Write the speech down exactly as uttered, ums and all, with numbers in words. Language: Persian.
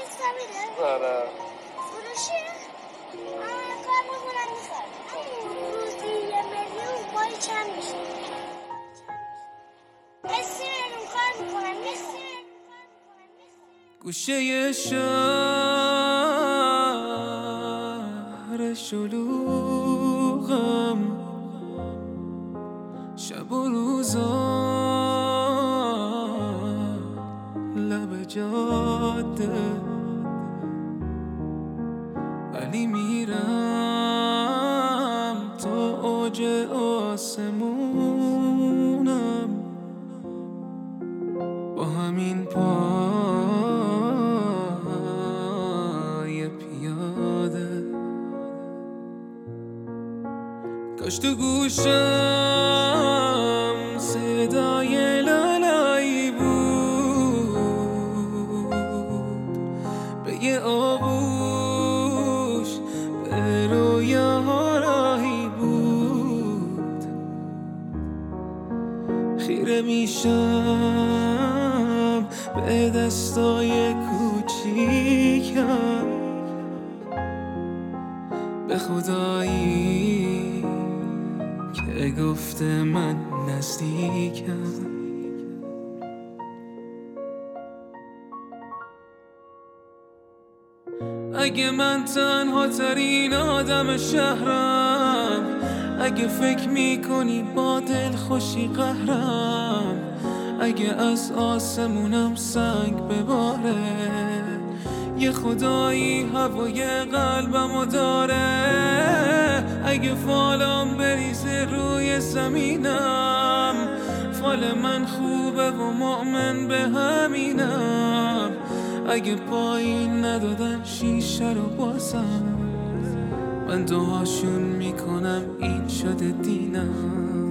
سبیله؟ آره فروشی؟ آه کار میکنم میخواد روزی یه میلیون مایی چند میشه؟ نصی میلیون کار میکنم نصی گوشه شهر شلوغم شب و روزا لب جاده ولی میرم تا اوج آسمونم با همین پای پیاده کاش تو گوشم صدای لالایی بود به یه آغوش به رویاها راهی بود خیره میشم به دستای کوچیکم به خدایی که گفته من نزدیکم اگه من تنها ترین آدم شهرم اگه فکر میکنی با دل خوشی قهرم اگه از آسمونم سنگ بباره یه خدایی هوای قلبمو داره اگه فالم بریزه روی زمینم فال من خوبه و مؤمن به همینم اگه پایین ندادن شیشه رو بازم من دعاشون میکنم این شده دینم